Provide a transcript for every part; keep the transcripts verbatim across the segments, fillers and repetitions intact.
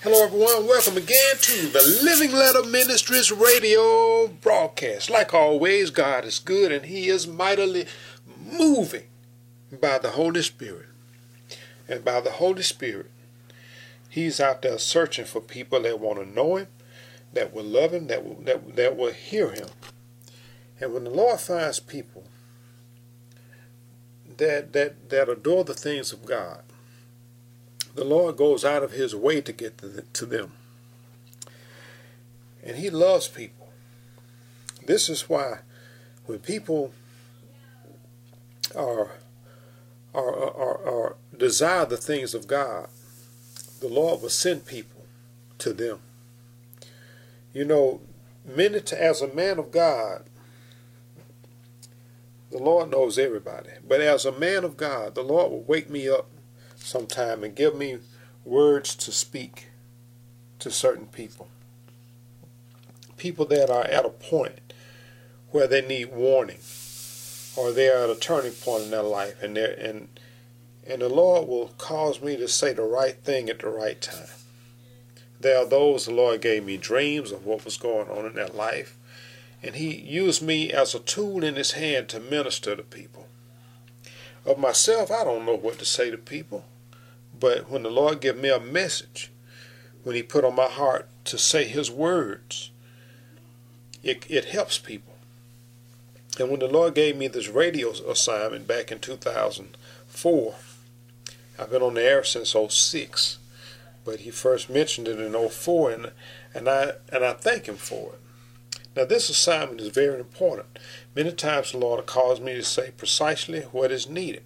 Hello everyone, welcome again to the Living Letter Ministries radio broadcast. Like always, God is good and He is mightily moving by the Holy Spirit. And by the Holy Spirit, He's out there searching for people that want to know Him, that will love Him, that will, that, that will hear Him. And when the Lord finds people that, that, that adore the things of God, the Lord goes out of His way to get to, the, to them. And He loves people. This is why when people are, are, are, are desire the things of God, the Lord will send people to them. You know, many to, as a man of God, the Lord knows everybody. But as a man of God, the Lord will wake me up sometime and give me words to speak to certain people. People that are at a point where they need warning, or they are at a turning point in their life, and they and and the Lord will cause me to say the right thing at the right time. There are those the Lord gave me dreams of what was going on in their life, and He used me as a tool in His hand to minister to people. Of myself, I don't know what to say to people. But when the Lord gave me a message, when He put on my heart to say His words, it, it helps people. And when the Lord gave me this radio assignment back in two thousand four, I've been on the air since oh six, but He first mentioned it in oh four, and, and, I, and I thank Him for it. Now this assignment is very important. Many times the Lord will cause me to say precisely what is needed.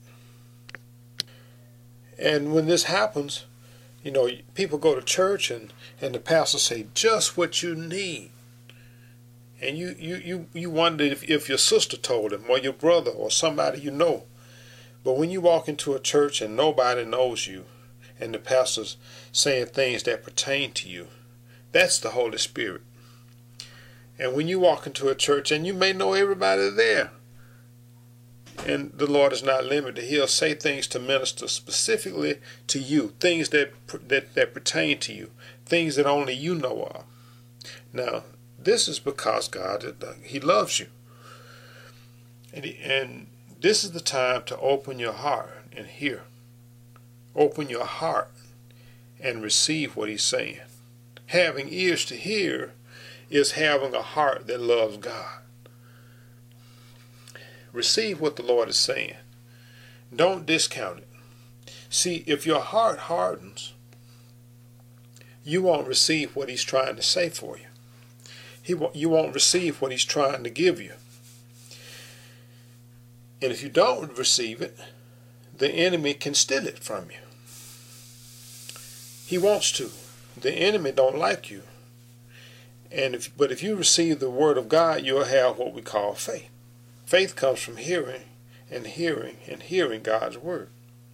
And when this happens, you know, people go to church and, and the pastor say, just what you need. And you, you, you, you wonder if, if your sister told him, or your brother, or somebody you know. But when you walk into a church and nobody knows you, and the pastor's saying things that pertain to you, that's the Holy Spirit. And when you walk into a church, and you may know everybody there, and the Lord is not limited, He'll say things to minister specifically to you, things that, that, that pertain to you, things that only you know of. Now, this is because God, He loves you. And, he, and this is the time to open your heart and hear. Open your heart and receive what He's saying. Having ears to hear is having a heart that loves God. Receive what the Lord is saying. Don't discount it. See, if your heart hardens, you won't receive what He's trying to say for you. He won't, you won't receive what He's trying to give you. And if you don't receive it, the enemy can steal it from you. He wants to. The enemy don't like you. And if, but if you receive the word of God, you'll have what we call faith. Faith comes from hearing and hearing and hearing God's word.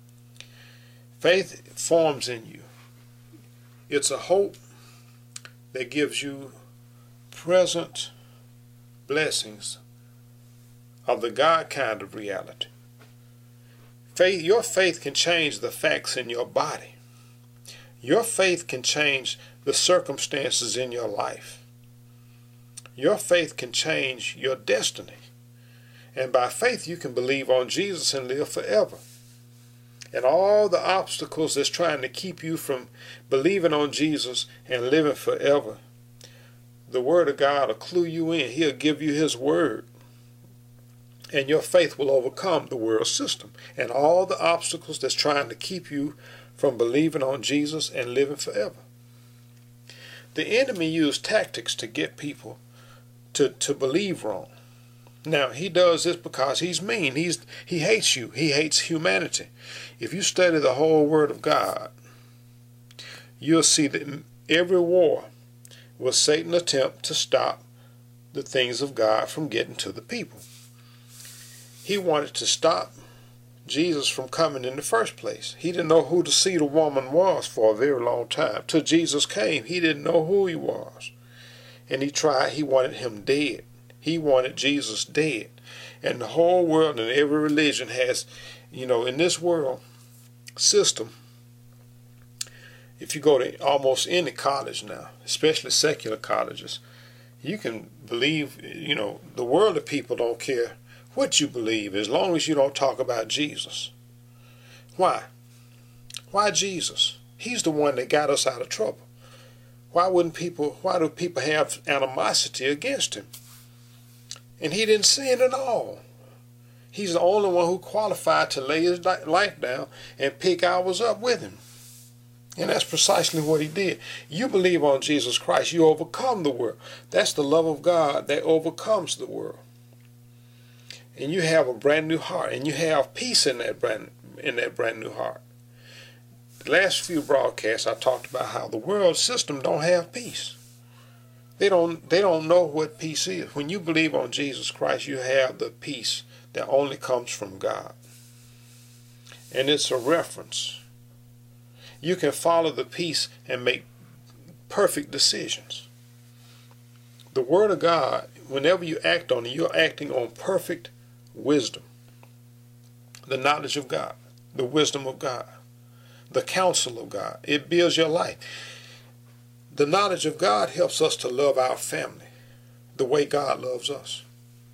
Faith forms in you. It's a hope that gives you present blessings of the God kind of reality. Faith, your faith can change the facts in your body. Your faith can change the circumstances in your life. Your faith can change your destiny. And by faith you can believe on Jesus and live forever. And all the obstacles that's trying to keep you from believing on Jesus and living forever, the word of God will clue you in. He'll give you His word. And your faith will overcome the world system and all the obstacles that's trying to keep you from believing on Jesus and living forever. The enemy used tactics to get people to, to believe wrong. Now, he does this because he's mean. He's, he hates you. He hates humanity. If you study the whole Word of God, you'll see that every war was Satan's attempt to stop the things of God from getting to the people. He wanted to stop Jesus from coming in the first place. He didn't know who the seed of woman was for a very long time. Till Jesus came, he didn't know who He was. And he tried, he wanted Him dead. He wanted Jesus dead. And the whole world and every religion has, you know, in this world system, If you go to almost any college now, especially secular colleges, you can believe, you know, the world of people don't care what you believe as long as you don't talk about Jesus. Why? Why Jesus? He's the one that got us out of trouble. Why wouldn't people, why do people have animosity against him? And he didn't sin at all. He's the only one who qualified to lay his life down and pick ours up with him. And that's precisely what he did. You believe on Jesus Christ, you overcome the world. That's the love of God that overcomes the world. And you have a brand new heart, and you have peace in that brand in that brand new heart. The last few broadcasts I talked about how the world system don't have peace. They don't they don't know what peace is. When you believe on Jesus Christ, you have the peace that only comes from God. And it's a reference. You can follow the peace and make perfect decisions. The Word of God, whenever you act on it, you're acting on perfect wisdom. The knowledge of God, the wisdom of God, the counsel of God. It builds your life. The knowledge of God helps us to love our family the way God loves us.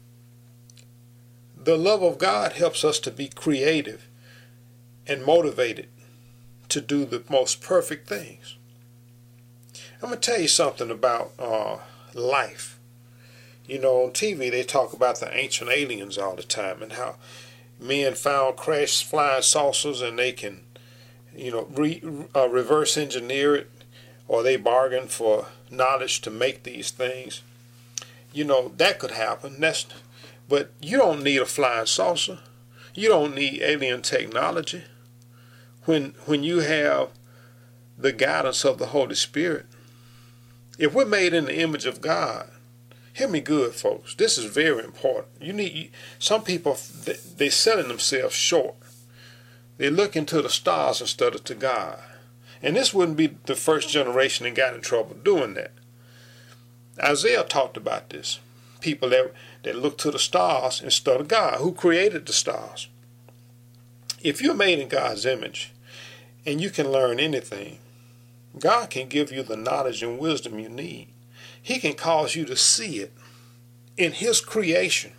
The love of God helps us to be creative and motivated to do the most perfect things. I'm going to tell you something about uh, life. You know, on T V they talk about the ancient aliens all the time and how men found crashed flying saucers and they can, you know, re, uh, reverse engineer it, or they bargain for knowledge to make these things. You know, that could happen. That's, but you don't need a flying saucer. You don't need alien technology. When, when you have the guidance of the Holy Spirit, if we're made in the image of God, hear me good, folks. This is very important. You need some people, they, they're selling themselves short. They look into the stars instead of to God. And this wouldn't be the first generation that got in trouble doing that. Isaiah talked about this. People that, that look to the stars instead of God, who created the stars. If you're made in God's image and you can learn anything, God can give you the knowledge and wisdom you need. He can cause you to see it in His creation.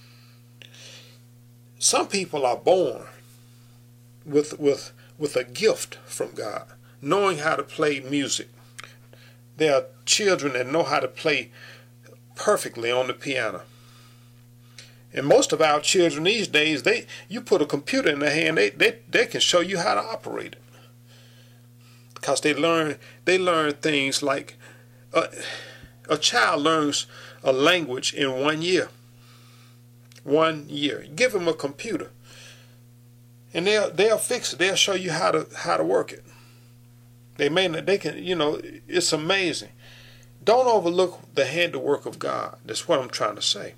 Some people are born with, with, with a gift from God, knowing how to play music. There are children that know how to play perfectly on the piano. And most of our children these days, they you put a computer in their hand, they, they, they can show you how to operate it. Because they learn, they learn things like, uh, a child learns a language in one year. One year. Give them a computer, and they'll they'll fix it. They'll show you how to how to work it. They may not, they can, you know, it's amazing. Don't overlook the handiwork of God. That's what I'm trying to say.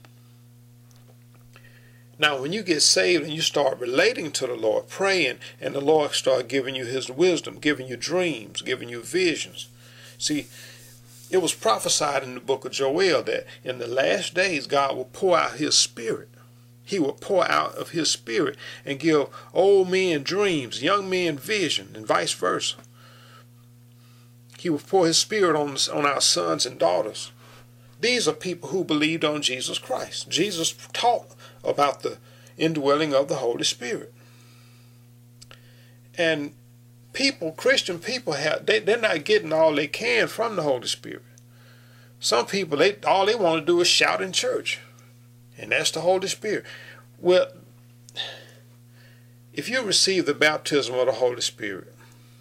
Now, when you get saved and you start relating to the Lord, praying, and the Lord start giving you His wisdom, giving you dreams, giving you visions. See, it was prophesied in the book of Joel that in the last days God will pour out His Spirit. He will pour out of His Spirit and give old men dreams, young men vision, and vice versa. He will pour His Spirit on, on our sons and daughters. These are people who believed on Jesus Christ. Jesus taught about the indwelling of the Holy Spirit. And people, Christian people, have they, they're not getting all they can from the Holy Spirit. Some people, they all they want to do is shout in church. And that's the Holy Spirit. Well, if you receive the baptism of the Holy Spirit,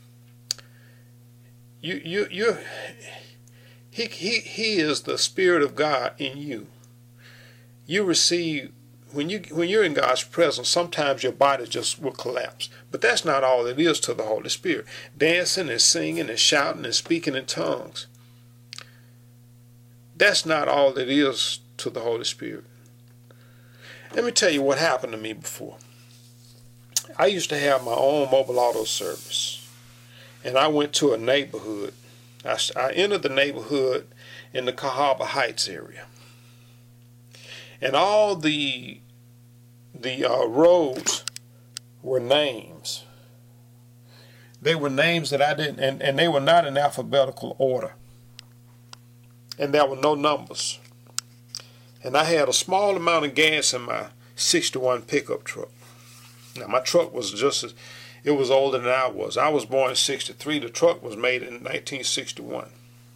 you you you he he he is the Spirit of God in you. You receive when you when you're in God's presence, sometimes your body just will collapse. But that's not all it is to the Holy Spirit. Dancing and singing and shouting and speaking in tongues. That's not all it is to the Holy Spirit. Let me tell you what happened to me before. I used to have my own mobile auto service. And I went to a neighborhood. I, I entered the neighborhood in the Cahaba Heights area. And all the, the uh, roads were names. They were names that I didn't, and, and they were not in alphabetical order. And there were no numbers. And I had a small amount of gas in my sixty-one pickup truck. Now, my truck was just as, it was older than I was. I was born in sixty-three. The truck was made in nineteen sixty-one.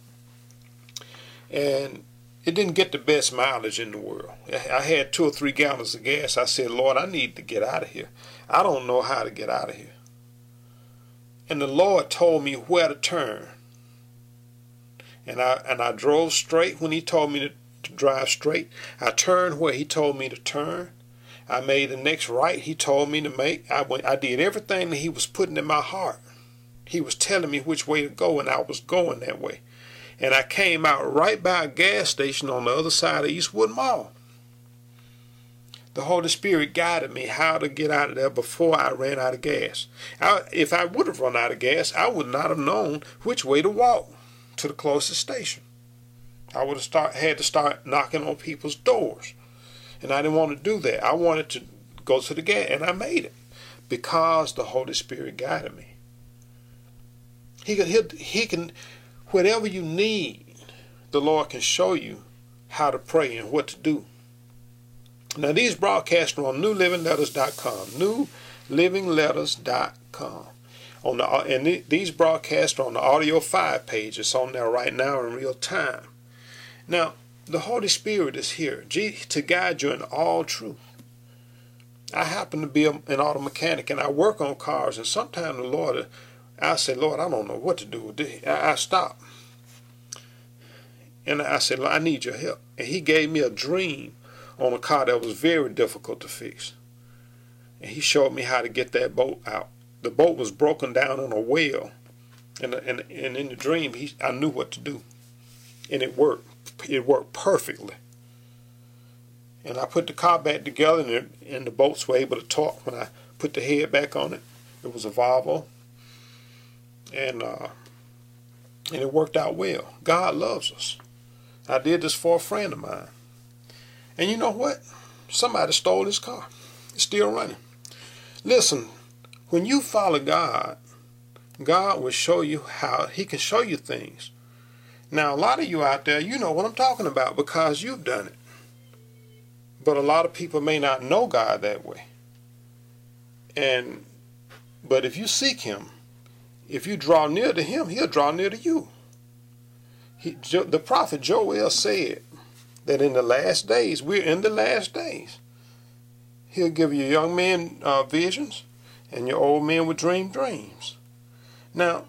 And it didn't get the best mileage in the world. I had two or three gallons of gas. I said, Lord, I need to get out of here. I don't know how to get out of here. And the Lord told me where to turn. And I and I drove straight when he told me to, to drive straight. I turned where he told me to turn. I made the next right he told me to make. I went, I did everything that he was putting in my heart. He was telling me which way to go, and I was going that way. And I came out right by a gas station on the other side of Eastwood Mall. The Holy Spirit guided me how to get out of there before I ran out of gas. I, if I would have run out of gas, I would not have known which way to walk to the closest station. I would have start, had to start knocking on people's doors. And I didn't want to do that. I wanted to go to the gas, and I made it because the Holy Spirit guided me. He can, he, he can, whatever you need, the Lord can show you how to pray and what to do. Now, these broadcasts are on new living letters dot com, new living letters dot com. On the, and th these broadcasts are on the Audio five page. It's on there right now in real time. Now, the Holy Spirit is here to guide you in all truth. I happen to be a, an auto mechanic, and I work on cars, and sometimes the Lord, I say, Lord, I don't know what to do with this. I, I stop. And I said, I need your help. And he gave me a dream on a car that was very difficult to fix. And he showed me how to get that boat out. The boat was broken down on a well. And, and, and in the dream, he, I knew what to do. And it worked. It worked perfectly. And I put the car back together, and, it, and the boats were able to talk when I put the head back on it. It was a Volvo. And, uh, and it worked out well. God loves us. I did this for a friend of mine. And you know what? Somebody stole his car. It's still running. Listen, when you follow God, God will show you how he can show you things. Now, a lot of you out there, you know what I'm talking about because you've done it. But a lot of people may not know God that way. And but if you seek him, if you draw near to him, he'll draw near to you. He, the prophet Joel said that in the last days, we're in the last days. He'll give you young men uh, visions, and your old men will dream dreams. Now,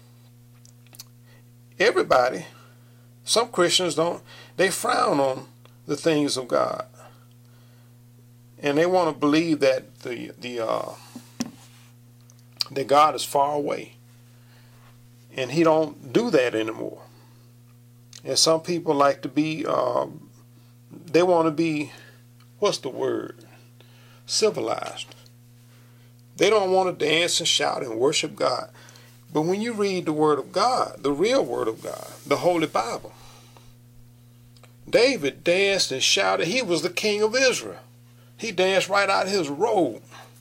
everybody, some Christians don't, they frown on the things of God. And they want to believe that the the uh, that God is far away. And he don't do that anymore. And some people like to be, uh, they want to be, what's the word? Civilized. They don't want to dance and shout and worship God. But when you read the Word of God, the real Word of God, the Holy Bible, David danced and shouted. He was the king of Israel. He danced right out of his robe.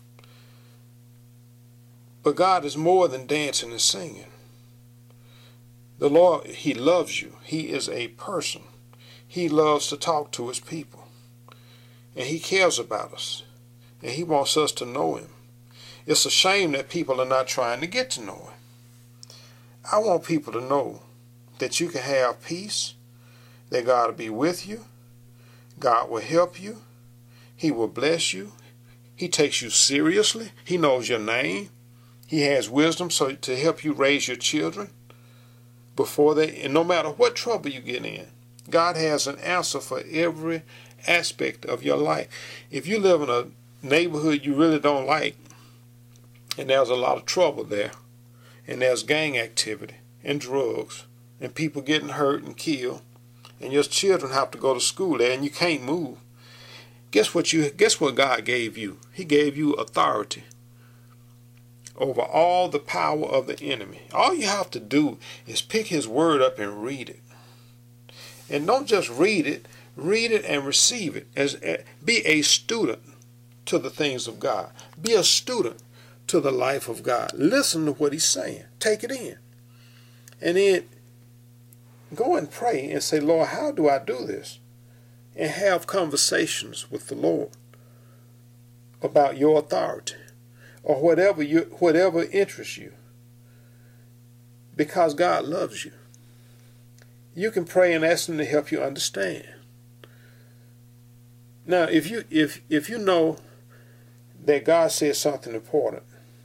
But God is more than dancing and singing. The Lord, he loves you. He is a person. He loves to talk to his people. And he cares about us. And he wants us to know him. It's a shame that people are not trying to get to know him. I want people to know that you can have peace, that God will be with you, God will help you, he will bless you, he takes you seriously, he knows your name, he has wisdom so to help you raise your children before they, and no matter what trouble you get in, God has an answer for every aspect of your life. If you live in a neighborhood you really don't like, and there's a lot of trouble there, and there's gang activity and drugs and people getting hurt and killed, and your children have to go to school there and you can't move, guess what you guess what God gave you? He gave you authority over all the power of the enemy. All you have to do is pick his word up and read it. And don't just read it, read it and receive it. As be a student to the things of God. Be a student to the life of God. Listen to what he's saying. Take it in. And then go and pray and say, Lord, how do I do this? And have conversations with the Lord about your authority or whatever you whatever interests you. Because God loves you. You can pray and ask him to help you understand. Now, if you if if you know that God said something important,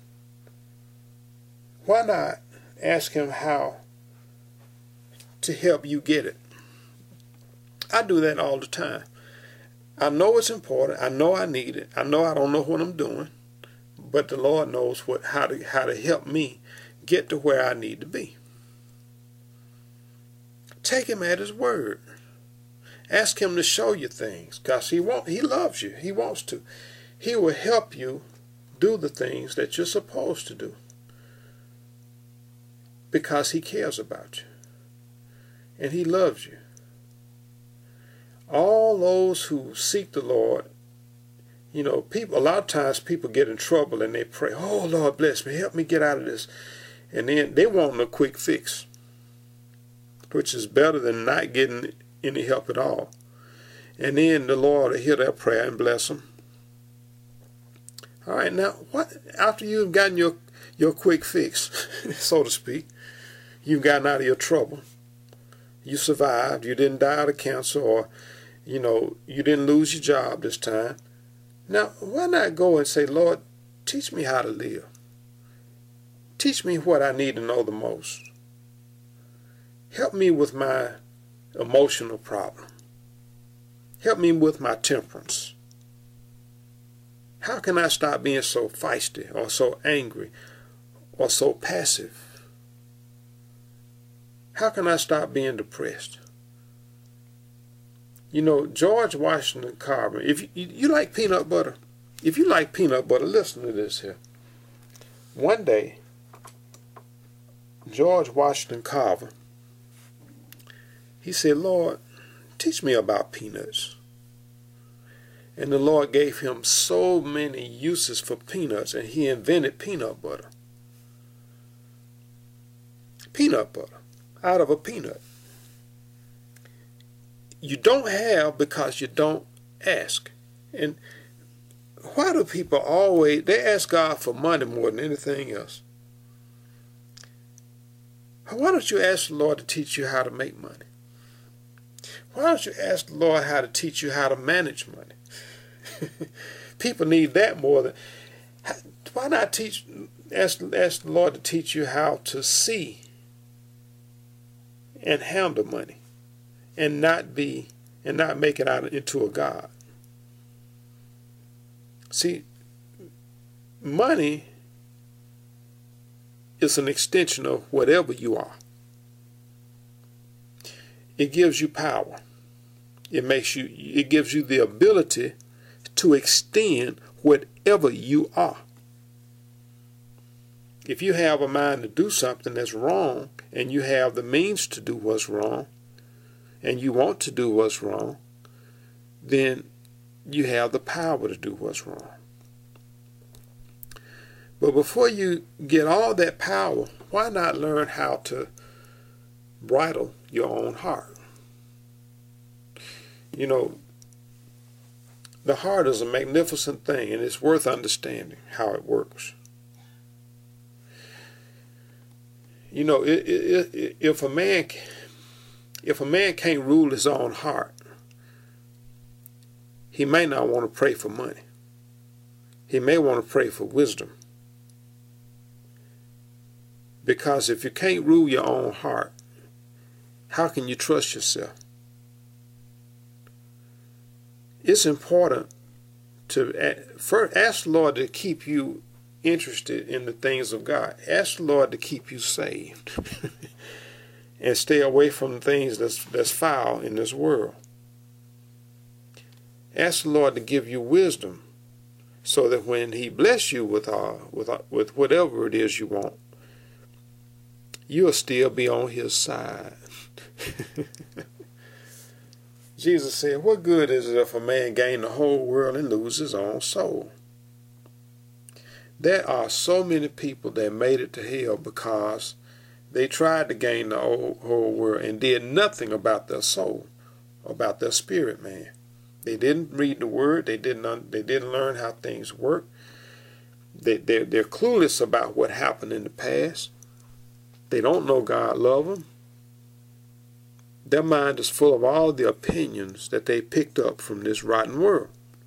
why not ask him how to help you get it? I do that all the time. I know it's important. I know I need it. I know I don't know what I'm doing, but the Lord knows what how to how to help me get to where I need to be. Take him at his word. Ask him to show you things, because he want he loves you. He wants to. He will help you do the things that you're supposed to do, because he cares about you and he loves you. All those who seek the Lord, you know, people, a lot of times people get in trouble and they pray, oh, Lord, bless me, help me get out of this. And then they want a quick fix, which is better than not getting any help at all. And then the Lord will hear their prayer and bless them. All right, now, what after you've gotten your, your quick fix, so to speak, you've gotten out of your trouble, you survived, you didn't die of cancer, or you know, you didn't lose your job this time. Now, why not go and say, Lord, teach me how to live. Teach me what I need to know the most. Help me with my emotional problem. Help me with my temperance. How can I stop being so feisty or so angry or so passive? How can I stop being depressed? You know, George Washington Carver, if you, you like peanut butter, if you like peanut butter, listen to this here. One day, George Washington Carver, he said, Lord, teach me about peanuts. And the Lord gave him so many uses for peanuts, and he invented peanut butter. Peanut butter, out of a peanut. You don't have because you don't ask. And why do people always, they ask God for money more than anything else? Why don't you ask the Lord to teach you how to make money? Why don't you ask the Lord how to teach you how to manage money? People need that more than, why not teach, ask, ask the Lord to teach you how to see and handle money? And not be, and not make it out into a god. See, money is an extension of whatever you are. It gives you power. It makes you, it gives you the ability to extend whatever you are. If you have a mind to do something that's wrong, and you have the means to do what's wrong, and you want to do what's wrong, then you have the power to do what's wrong. But before you get all that power, why not learn how to bridle your own heart? You know, the heart is a magnificent thing, and it's worth understanding how it works. You know, it, it, it, if a man... If a man can't rule his own heart, he may not want to pray for money. He may want to pray for wisdom. Because if you can't rule your own heart, how can you trust yourself? It's important to first ask the Lord to keep you interested in the things of God. Ask the Lord to keep you saved. And stay away from things that's, that's foul in this world. Ask the Lord to give you wisdom, so that when he bless you with, uh, with, uh, with whatever it is you want, you'll still be on his side. Jesus said, what good is it if a man gain the whole world and lose his own soul? There are so many people that made it to hell because they tried to gain the whole, whole world and did nothing about their soul, about their spirit, man. They didn't read the word. They didn't. They didn't learn how things work. They they're, they're clueless about what happened in the past. They don't know God love them. Their mind is full of all the opinions that they picked up from this rotten world,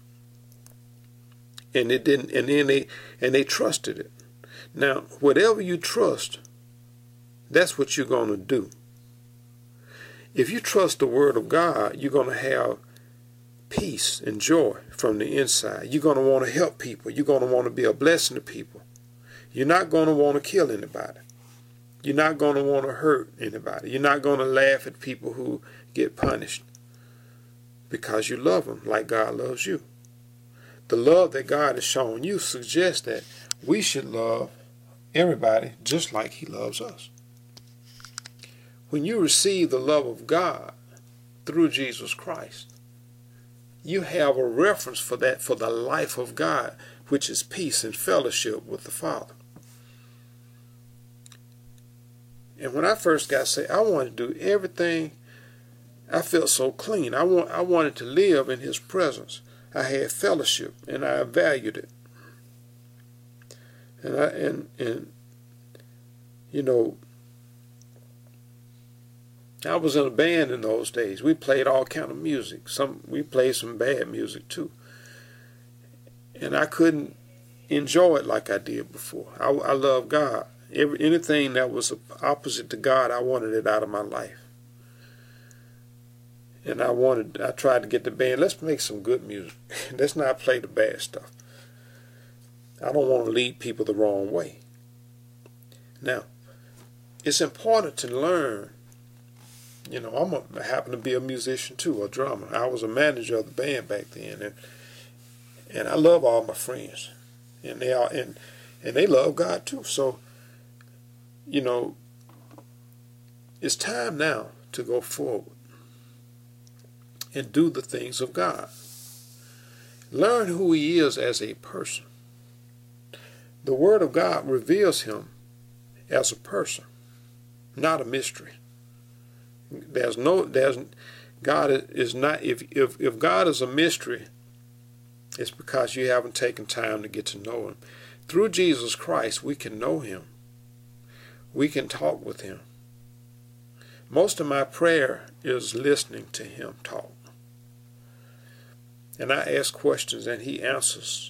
and it didn't. And then they and they trusted it. Now, whatever you trust, that's what you're going to do. If you trust the Word of God, you're going to have peace and joy from the inside. You're going to want to help people. You're going to want to be a blessing to people. You're not going to want to kill anybody. You're not going to want to hurt anybody. You're not going to laugh at people who get punished because you love them like God loves you. The love that God has shown you suggests that we should love everybody just like He loves us. When you receive the love of God through Jesus Christ, you have a reference for that, for the life of God, which is peace and fellowship with the Father. And when I first got saved, I wanted to do everything. I felt so clean. I want, I wanted to live in His presence. I had fellowship, and I valued it. And I and and you know, I was in a band in those days. We played all kind of music. Some we played some bad music too. And I couldn't enjoy it like I did before. I, I love God. Every, anything that was opposite to God, I wanted it out of my life. And I wanted, I tried to get the band, let's make some good music. Let's not play the bad stuff. I don't want to lead people the wrong way. Now, it's important to learn. You know, I'm a, I happen to be a musician too, a drummer. I was a manager of the band back then, and and I love all my friends, and they are and and they love God too. So, you know, it's time now to go forward and do the things of God. Learn who He is as a person. The Word of God reveals Him as a person, not a mystery. There's no, there's, God is not, if, if, if God is a mystery, it's because you haven't taken time to get to know Him. Through Jesus Christ, we can know Him. We can talk with Him. Most of my prayer is listening to Him talk. And I ask questions and He answers.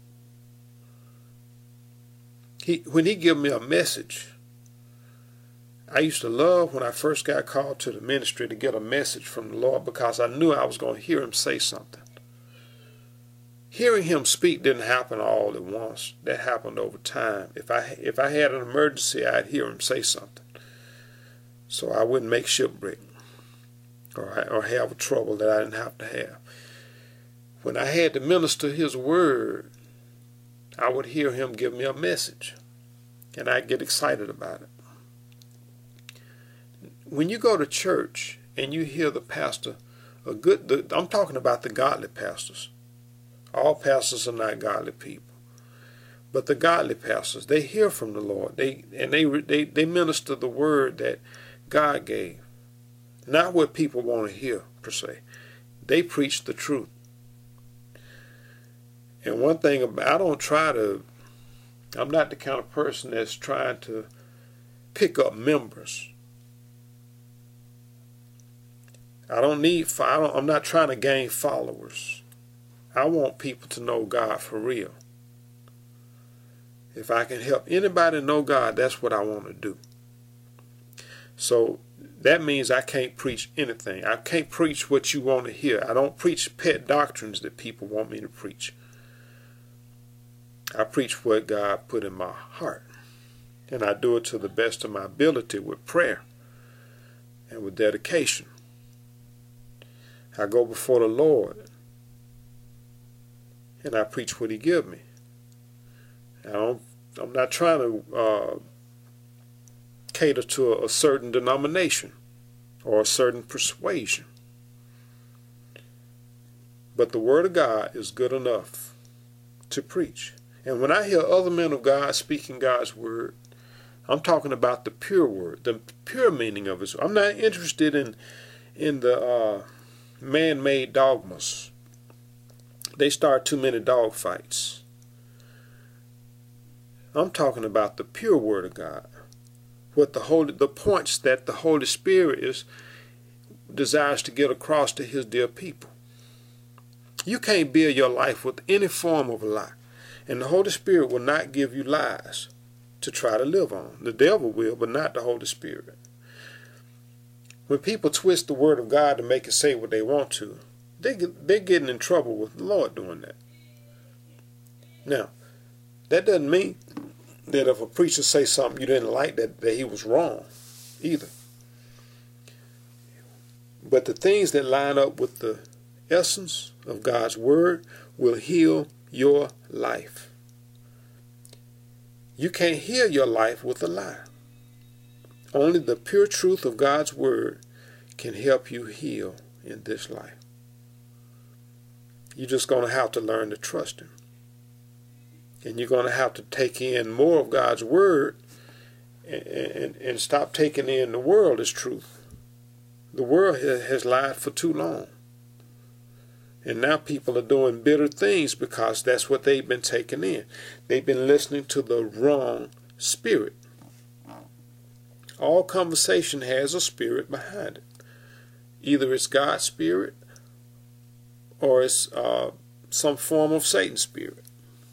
He, when He gives me a message, I used to love when I first got called to the ministry to get a message from the Lord, because I knew I was going to hear Him say something. Hearing Him speak didn't happen all at once. That happened over time. If I if I had an emergency, I'd hear Him say something, so I wouldn't make shipwreck or or have a trouble that I didn't have to have. When I had to minister His word, I would hear Him give me a message, and I'd get excited about it. When you go to church and you hear the pastor, a good, the, I'm talking about the godly pastors. All pastors are not godly people, but the godly pastors, they hear from the Lord. They and they they they minister the word that God gave, not what people want to hear per se. They preach the truth. And one thing about, I don't try to. I'm not the kind of person that's trying to pick up members. I don't need, I don't, I'm not trying to gain followers. I want people to know God for real. If I can help anybody know God, that's what I want to do. So that means I can't preach anything. I can't preach what you want to hear. I don't preach pet doctrines that people want me to preach. I preach what God put in my heart. And I do it to the best of my ability with prayer and with dedication. I go before the Lord and I preach what He give me. I don't, I'm not trying to uh, cater to a, a certain denomination or a certain persuasion. But the Word of God is good enough to preach. And when I hear other men of God speaking God's word, I'm talking about the pure word, the pure meaning of it. I'm not interested in in the uh, man-made dogmas. They start too many dog fights. I'm talking about the pure word of God. What the holy, the points that the Holy Spirit is desires to get across to His dear people. You can't build your life with any form of a lie, and the Holy Spirit will not give you lies to try to live on. The devil will, but not the Holy Spirit. When people twist the word of God to make it say what they want to, they get, they're getting in trouble with the Lord doing that. Now, that doesn't mean that if a preacher say something you didn't like, that, that he was wrong either. But the things that line up with the essence of God's word will heal your life. You can't heal your life with a lie. Only the pure truth of God's word can help you heal in this life. You're just going to have to learn to trust Him. And you're going to have to take in more of God's word and, and, and stop taking in the world as truth. The world has lied for too long. And now people are doing bitter things because that's what they've been taking in. They've been listening to the wrong spirit. All conversation has a spirit behind it. Either it's God's spirit or it's uh, some form of Satan's spirit.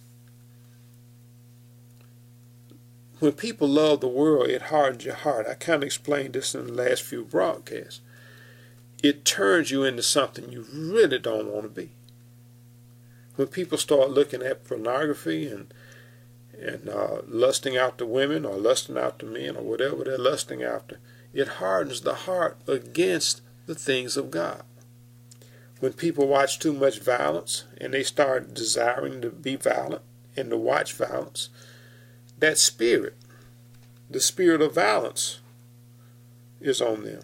When people love the world, it hardens your heart. I kind of explained this in the last few broadcasts. It turns you into something you really don't want to be. When people start looking at pornography and and uh, lusting after women or lusting after men or whatever they're lusting after, it hardens the heart against the things of God. When people watch too much violence and they start desiring to be violent and to watch violence, that spirit, the spirit of violence, is on them.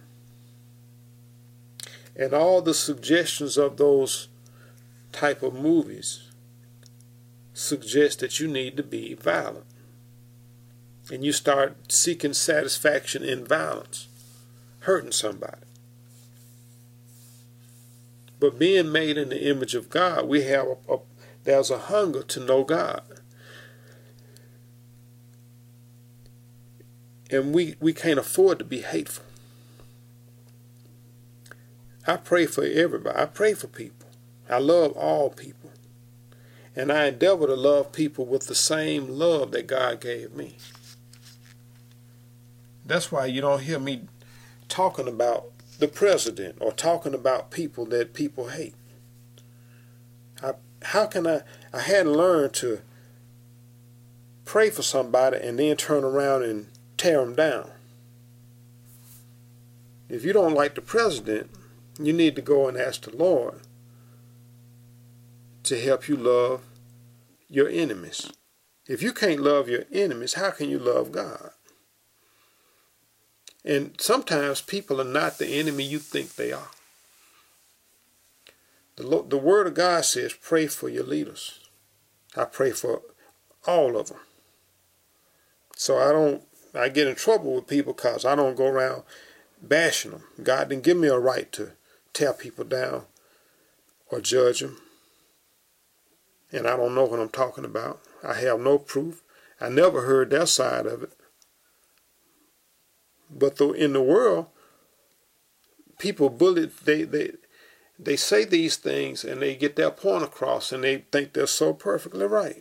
And all the suggestions of those type of movies suggest that you need to be violent. And you start seeking satisfaction in violence, hurting somebody. But being made in the image of God, we have a, a there's a hunger to know God. And we, we can't afford to be hateful. I pray for everybody. I pray for people. I love all people. And I endeavor to love people with the same love that God gave me. That's why you don't hear me talking about the president or talking about people that people hate. I, how can I, I hadn't learned to pray for somebody and then turn around and tear them down. If you don't like the president, you need to go and ask the Lord to help you love your enemies. If you can't love your enemies, how can you love God? And sometimes people are not the enemy you think they are. The, the Word of God says, pray for your leaders. I pray for all of them. So I don't, I get in trouble with people because I don't go around bashing them. God didn't give me a right to tear people down or judge them. And I don't know what I'm talking about. I have no proof. I never heard their side of it. But though in the world, people bully, they, they, they say these things and they get their point across and they think they're so perfectly right.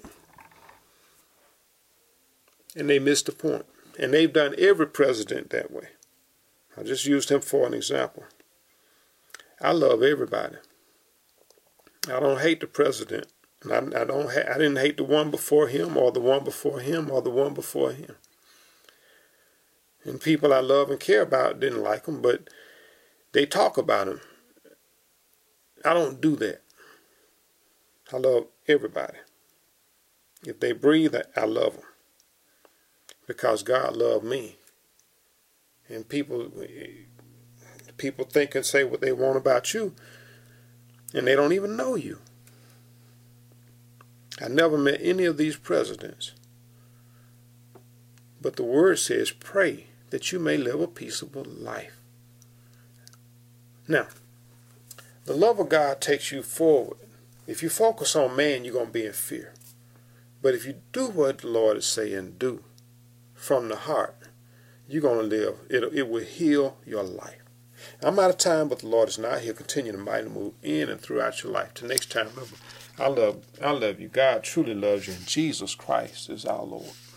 And they miss the point. And they've done every president that way. I just used him for an example. I love everybody. I don't hate the president. And I, I don't. Ha I didn't hate the one before him, or the one before him, or the one before him. And people I love and care about didn't like him, but they talk about him. I don't do that. I love everybody. If they breathe, I love them. Because God loved me. And people, people think and say what they want about you, and they don't even know you. I never met any of these presidents. But the word says, pray that you may live a peaceable life. Now, the love of God takes you forward. If you focus on man, you're going to be in fear. But if you do what the Lord is saying, do from the heart, you're going to live. It, it will heal your life. I'm out of time, but the Lord is not. He'll continue to mighty move in and throughout your life. Till next time, remember, I love, I love you. God truly loves you, and Jesus Christ is our Lord.